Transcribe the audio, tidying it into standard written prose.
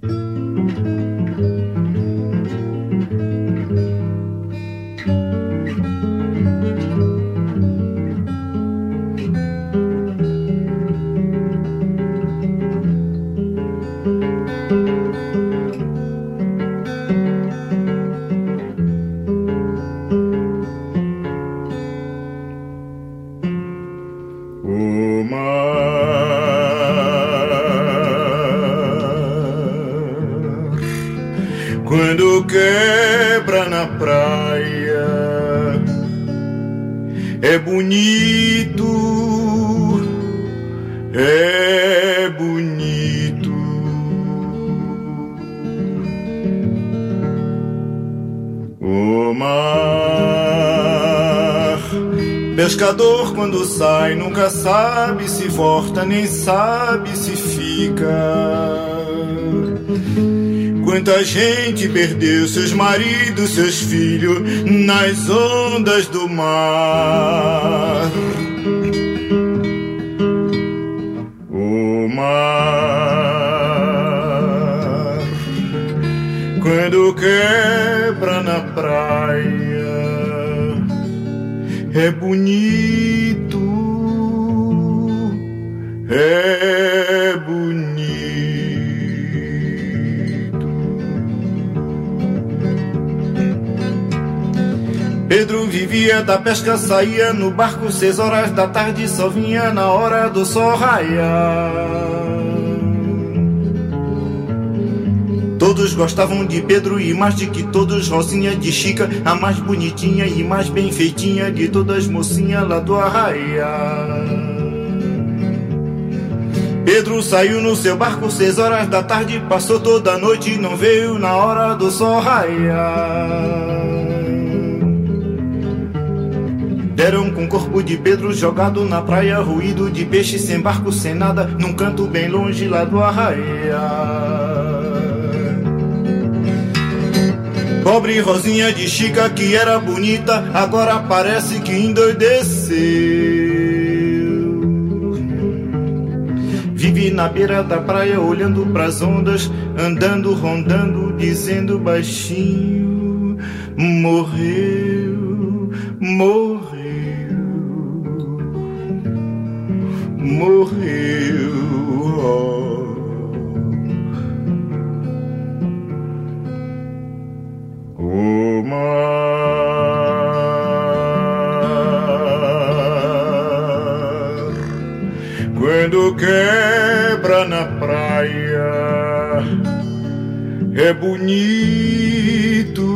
Quando quebra na praia, é bonito, é bonito. O mar, pescador quando sai, nunca sabe se volta, nem sabe se fica. Quanta gente perdeu seus maridos, seus filhos nas ondas do mar. O mar, quando quebra na praia, é bonito, é bonito. Pedro vivia da pesca, saía no barco 6 horas da tarde, só vinha na hora do sol raiar. Todos gostavam de Pedro e mais de que todos, Rosinha de Chica, a mais bonitinha e mais bem feitinha de todas mocinhas lá do arraial. Pedro saiu no seu barco 6 horas da tarde, passou toda a noite e não veio na hora do sol raiar. Deram com o corpo de Pedro jogado na praia, ruído de peixe, sem barco, sem nada, num canto bem longe lá do arraial. Pobre Rosinha de Chica, que era bonita, agora parece que endoideceu. Vive na beira da praia, olhando pras ondas, andando, rondando, dizendo baixinho: morreu, morreu. Morreu, oh. O mar, quando quebra na praia, é bonito,